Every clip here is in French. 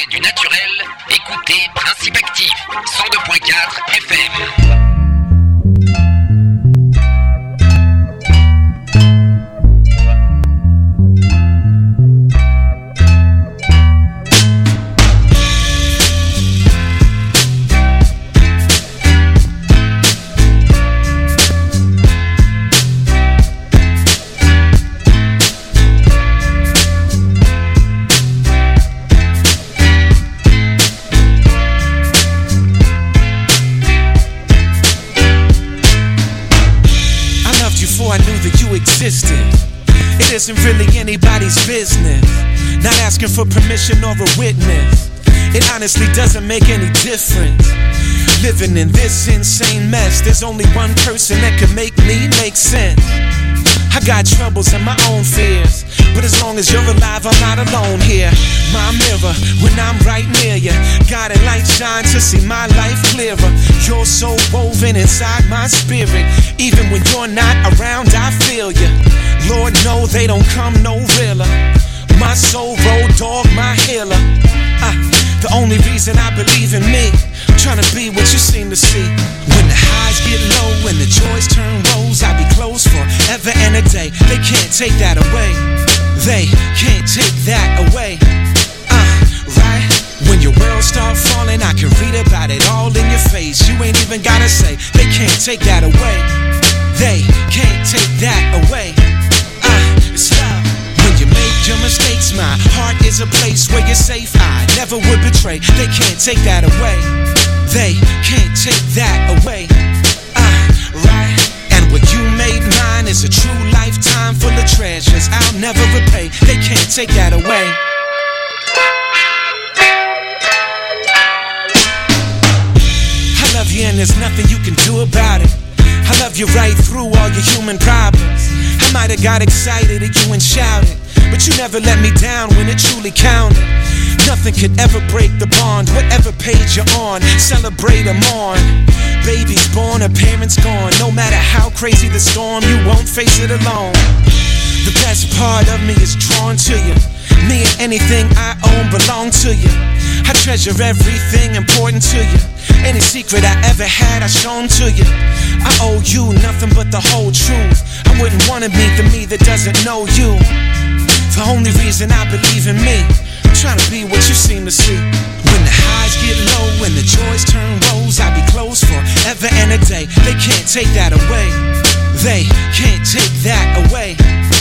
respect du naturel, écoutez Principe Actif, 102.4 FM. It isn't really anybody's business. Not asking for permission or a witness. It honestly doesn't make any difference. Living in this insane mess, there's only one person that can make me make sense. I got troubles and my own fears, but as long as you're alive, I'm not alone here. My mirror, when I'm right near you, got a light shine to see my life clearer. You're so woven inside my spirit. Even when you're not around, I feel you. Lord, no, they don't come no realer. My soul road dog, my healer. The only reason I believe in me, trying to be what you seem to see. When the highs get low, when the joys turn woes, I'll be close forever and a day. They can't take that away. They can't take that away. Right? When your world start falling, I can read about it all in your face. You ain't even gotta say, they can't take that away. They can't take that away. It's love. When you make your mistakes, my heart is a place where you're safe. I never would betray. They can't take that away. They can't take that away. Right? And what you made mine is a true lifetime full of treasures I'll never repay. They can't take that away. I love you and there's nothing you can do about it. I love you right through all your human problems. I might have got excited at you and shouted, but you never let me down when it truly counted. Nothing could ever break the bond. Whatever page you're on, celebrate them on. Baby's born, her parents gone. No matter how crazy the storm, you won't face it alone. The best part of me is drawn to you. Me and anything I own belong to you. I treasure everything important to you. Any secret I ever had, I shown to you. I owe you nothing but the whole truth. I wouldn't wanna meet the me that doesn't know you. The only reason I believe in me, I'm trying to be what you seem to see. When the highs get low, when the joys turn woes, I'll be close forever and a day. They can't take that away. They can't take that away.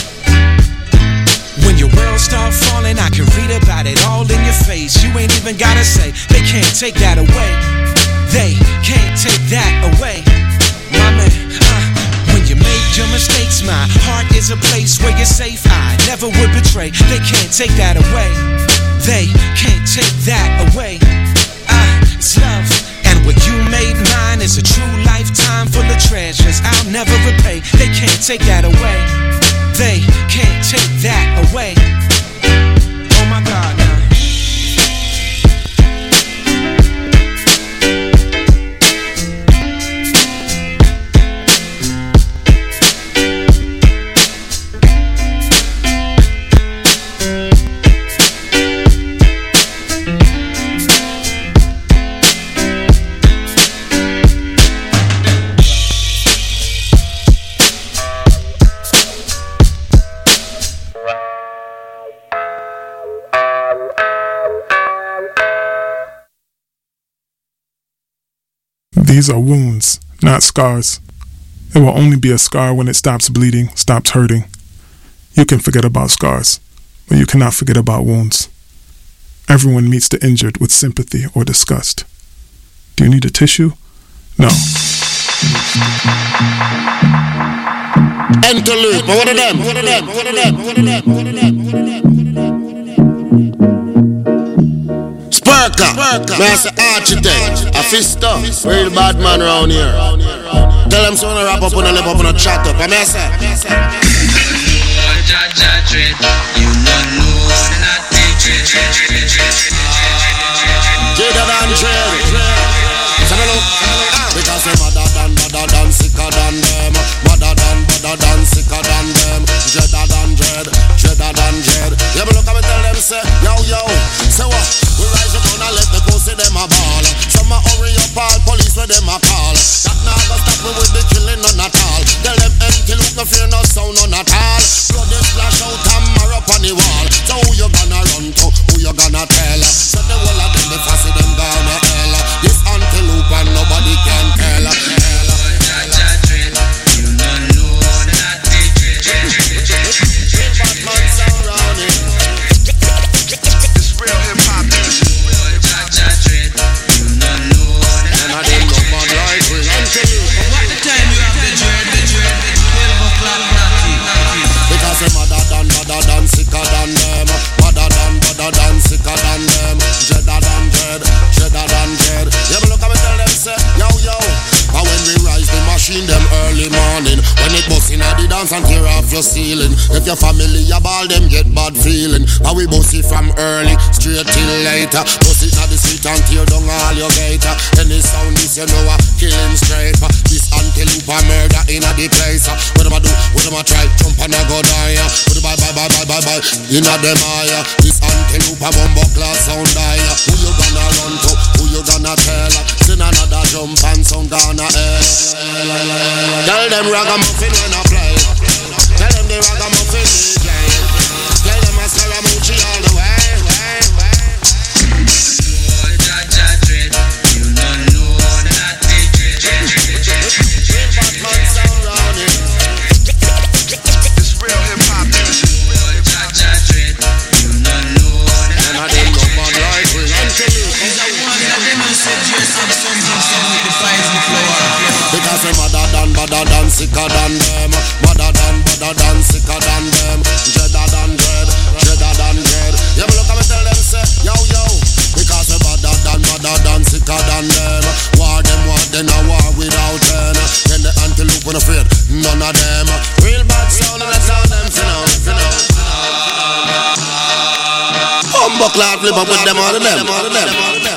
When your world start falling, I can read about it all in your face. You ain't even gotta say, they can't take that away. They can't take that away. My man, when you make your mistakes, my heart is a place where you're safe. I never would betray. They can't take that away. They can't take that away. It's love. And what you made mine is a true lifetime full of treasures I'll never repay. They can't take that away. They can't take that away. Oh my God, now. These are wounds, not scars. It will only be a scar when it stops bleeding, stops hurting. You can forget about scars, but you cannot forget about wounds. Everyone meets the injured with sympathy or disgust. Do you need a tissue? No. Interlude, but what of them? Spurka, Master Architect, a fister, real bad man around here. Tell them someone to wrap up on a lip up on a chat up, I'm say. You not lose, not teach. Jada than dread. Because I'm madder than sicker than them. Madder than sicker than them. Dreader than dread. Yeah, but look at me tell them say, yo, say what? We rise up them early morning. When it bust in the dance and tear off your ceiling. If your family a ball, them get bad feeling. But we bust it from early, straight till later. Bust it na the street and tear down all your gator. Any sound this you know a killing straight. This antelope a murder in a the place. What am I do? What am I try? Jump and I go die. What am I bye. In a them eye. This antelope a bumbo class sound die. Who you gonna run to? Who you gonna tell? Send another jump and sound gonna air. Tell them ragamuffin when I play. Tell them the ragamuffin DJ. Tell them I Scaramucci all the way. You don't know that they real Batman sound round it. It's real hip hop music. You don't know that. And I didn't know about right with because I'm badder than sicker than them. Badder than sicker than them. Dreader than dread. You ever look at me tell them say, yo. Because I'm badder than sicker than them. War them, then a war without them. Then the antelope when afraid, none of them. Real bad sound and that's how them finna. Humbuckler flip up with them all of them.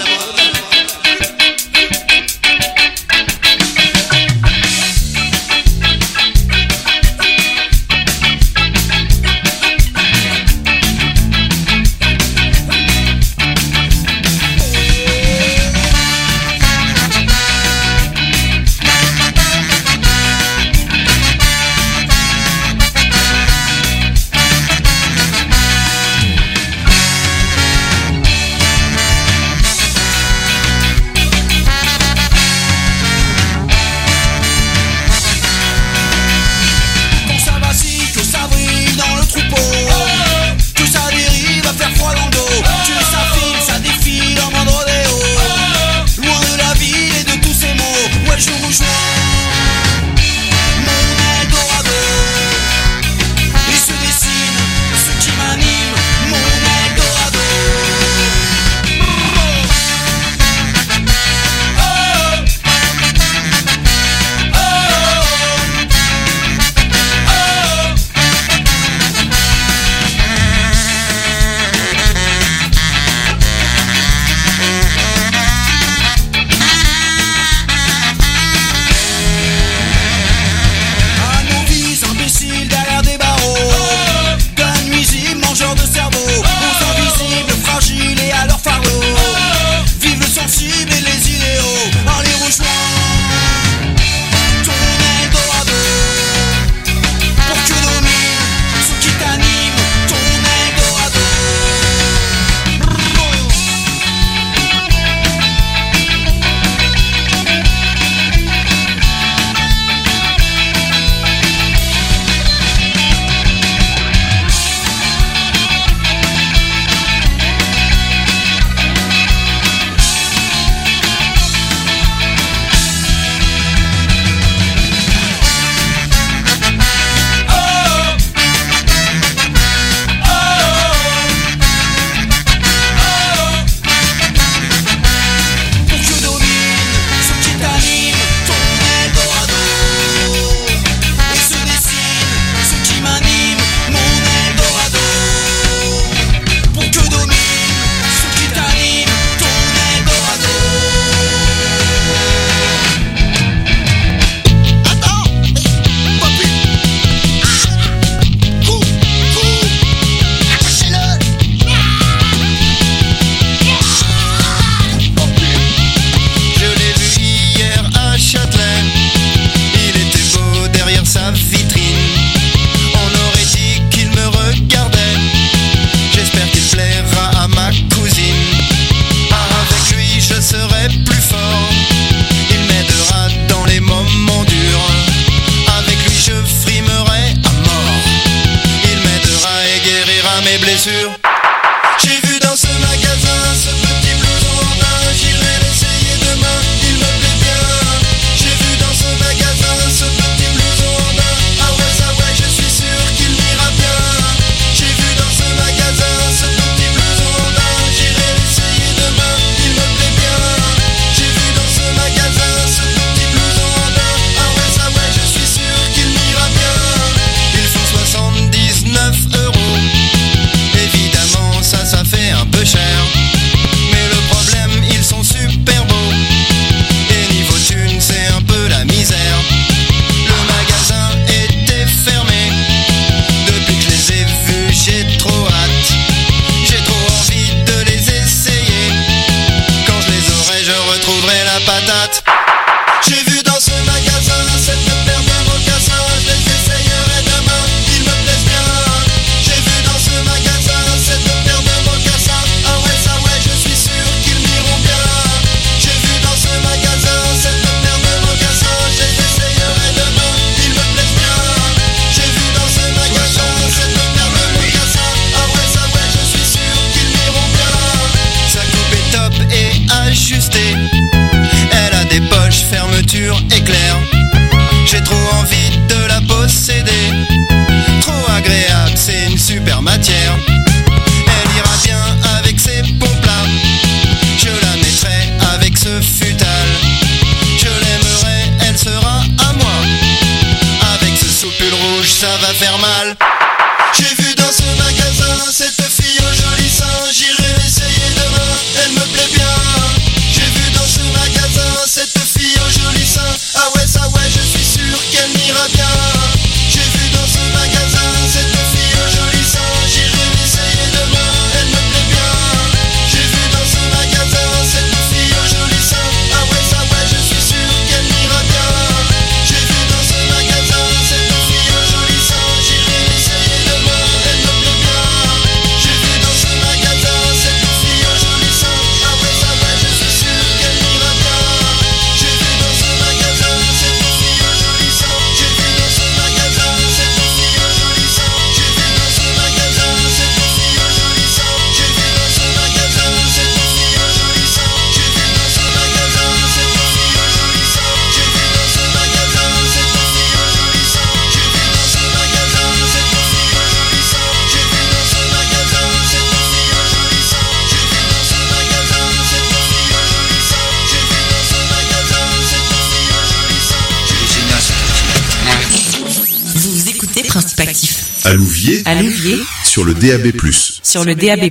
écoutez Principe Actif. À Louviers, sur le DAB+. Sur le DAB+.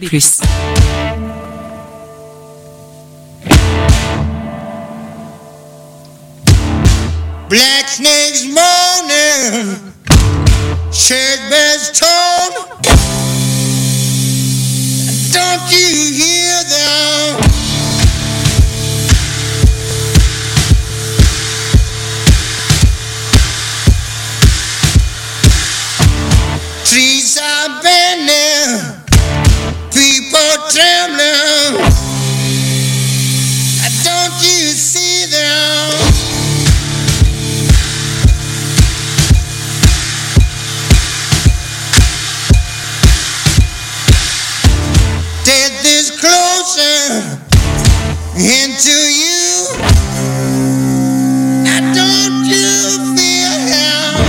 Black snakes moaning, shake bells tone. Don't you hear them? Trees are bending, people trembling. Don't you see them? Death is closer into you. Now don't you feel hell?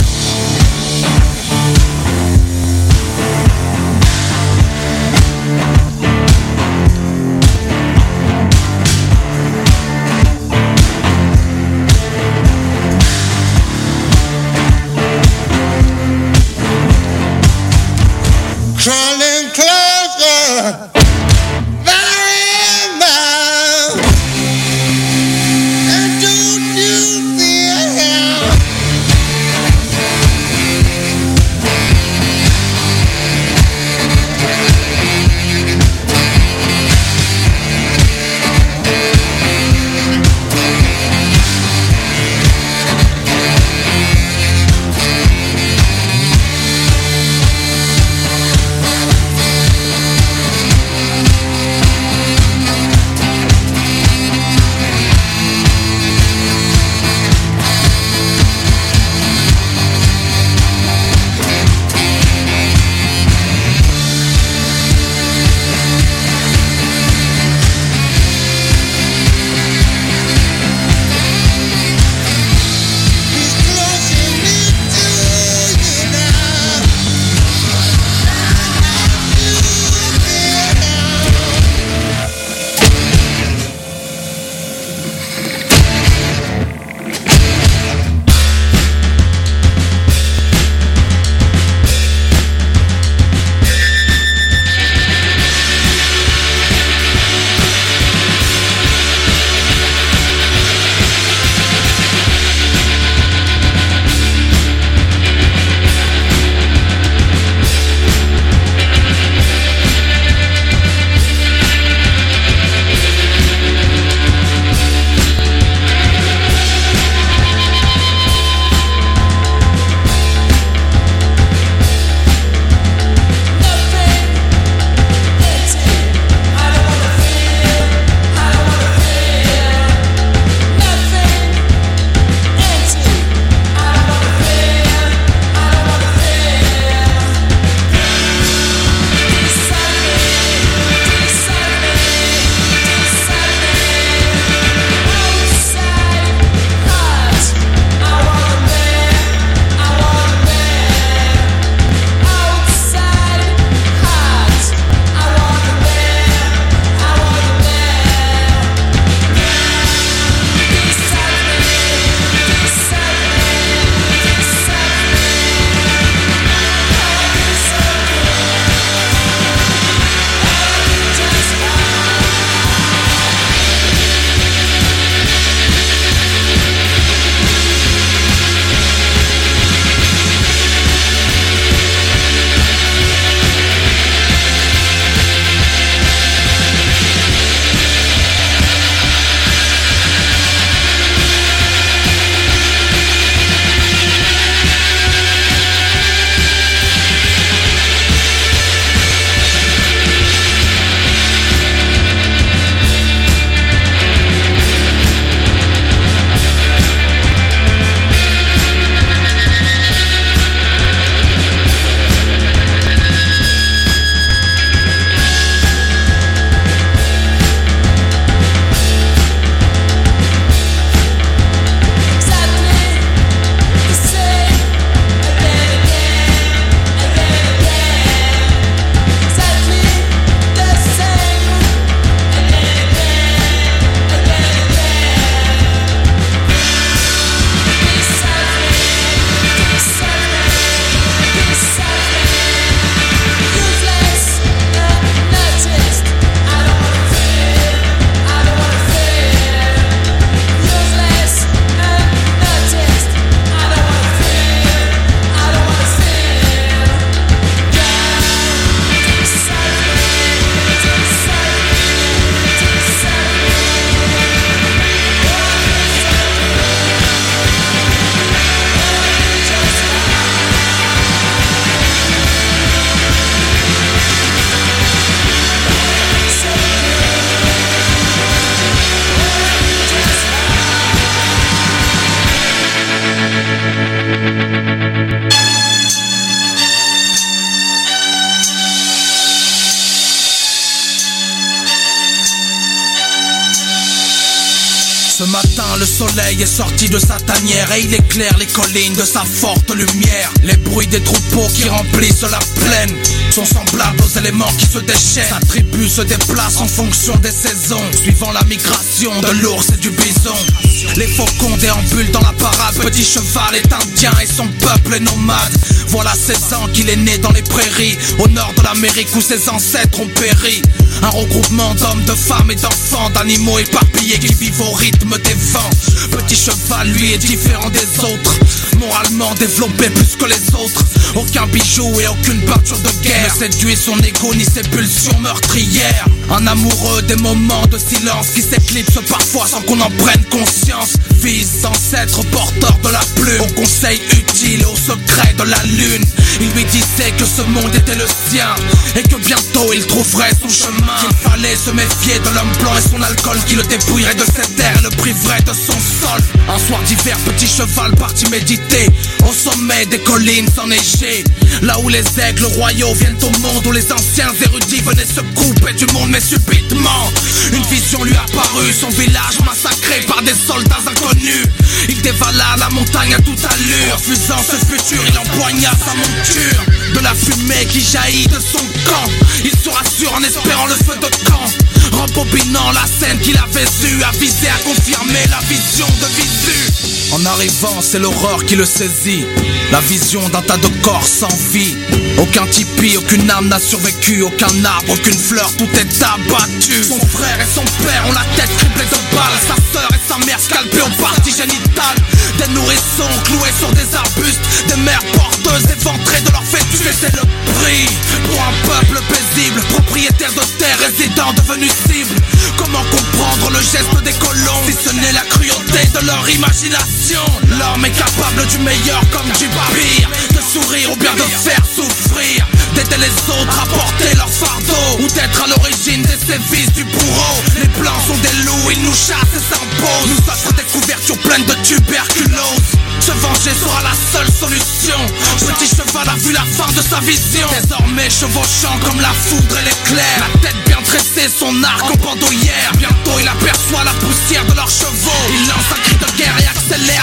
Ce matin le soleil est sorti de sa tanière et il éclaire les collines de sa forte lumière. Les bruits des troupeaux qui remplissent la plaine sont semblables aux éléments qui se déchaînent. Sa tribu se déplace en fonction des saisons, suivant la migration de l'ours et du bison. Les faucons déambulent dans la parade. Petit cheval est indien et son peuple est nomade. Voilà 16 ans qu'il est né dans les prairies, au nord de l'Amérique où ses ancêtres ont péri. Un regroupement d'hommes, de femmes et d'enfants, d'animaux éparpillés qui vivent au rythme des vents. Petit cheval, lui, est différent des autres, moralement développé plus que les autres. Aucun bijou et aucune peinture de guerre ne séduit son ego ni ses pulsions meurtrières. Un amoureux des moments de silence qui s'éclipsent parfois sans qu'on en prenne conscience. Fils, ancêtre, porteur de la plume, aux conseils utiles et aux secrets de la lune. Il lui disait que ce monde était le sien et que bientôt il trouverait son chemin. Qu'il fallait se méfier de l'homme blanc et son alcool qui le dépouillerait de ses terres et le priverait de son sol. Un soir d'hiver, petit cheval partit méditer au sommet des collines enneigées, là où les aigles royaux viennent au monde, où les anciens érudits venaient se couper du monde. Mais subitement, une vision lui apparut, son village massacré par des soldats inconnus. Il dévala la montagne à toute allure, refusant ce futur, il empoigna sa monture. De la fumée qui jaillit de son camp, il se rassure en espérant le feu de camp. Rembobinant la scène qu'il avait eue, avisé à confirmer la vision de Visu. En arrivant, c'est l'horreur qui le saisit, la vision d'un tas de corps sans vie. Aucun tipi, aucune âme n'a survécu, aucun arbre, aucune fleur, tout est abattu. Son frère et son père ont la tête criblée de balles, sa sœur et sa mère scalpées aux parties génitales. Des nourrissons cloués sur des arbustes, des mères porteuses éventrées de leur fœtus. Et c'est le prix pour un peuple paisible, propriétaire de terres, résident devenu cible. Comment comprendre le geste des colons, si ce n'est la cruauté de leur imagination? L'homme est capable du meilleur comme du pire, de sourire ou bien de faire souffrir, d'aider les autres à porter leur fardeau, ou d'être à l'origine des sévices du bourreau. Les blancs sont des loups, ils nous chassent et s'imposent, nous offrent des couvertures pleines de tuberculose. Se venger sera la seule solution. Petit cheval a vu la fin de sa vision, désormais chevauchant comme la foudre et l'éclair, la tête bien tressée, son arc en bandoulière. Bientôt il aperçoit la poussière de leurs chevaux, il lance un cri de guerre et accélère